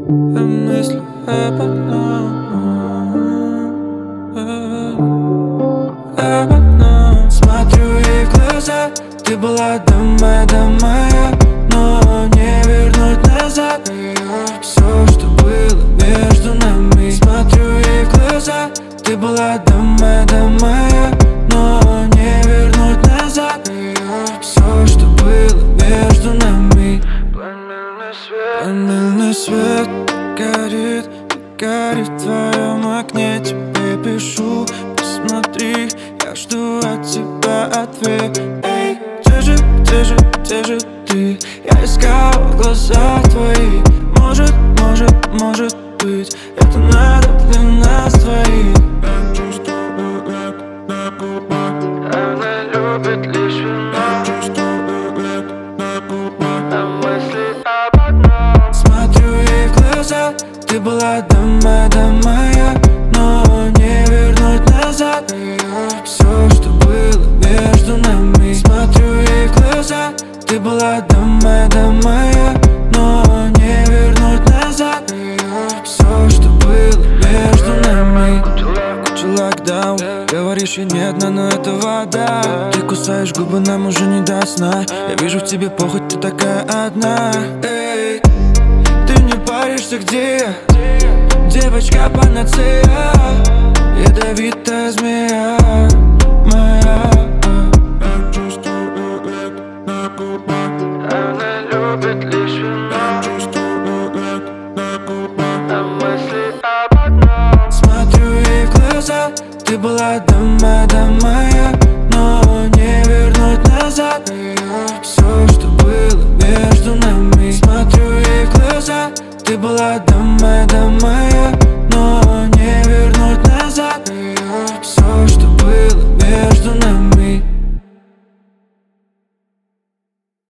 Я мыслю об одном. Смотрю ей в глаза. Ты была до моя, но не вернуть назад. Все, что было между нами. Смотрю ей в глаза. Ты была до моя, но не вернуть назад. Все, что было между нами. Пламенный свет горит в твоем окне. Тебе пишу, посмотри, я жду от тебя ответ. Эй, где же ты? Я искал в глаза твои. Может быть, это надо для нас двоих. Я чувствую это на губах. Она любит лишь меня. Я чувствую это на губах. А мысли об одном. Смотрю ей в глаза. Ты была до моя, но не вернуть назад. Все, что было между нами. Смотрю ей в глаза. Ты была до моя, но не вернуть назад. Все, что было между нами. Куча локдаун. Говоришь, я не одна, но это вода. Ты кусаешь губы, нам уже не до сна. Я вижу в тебе похоть, ты такая одна. Эй, ты не паришься, где я? Девочка панацея, ядовитая змея моя. Я чувствую это на губах. Она любит лишь меня. Я чувствую это на губах. А мысли об одном. Смотрю ей в глаза. Ты была до моя, но не вернуть назад. Все, что было между нами. Смотрю ей в глаза. Ты была до моя.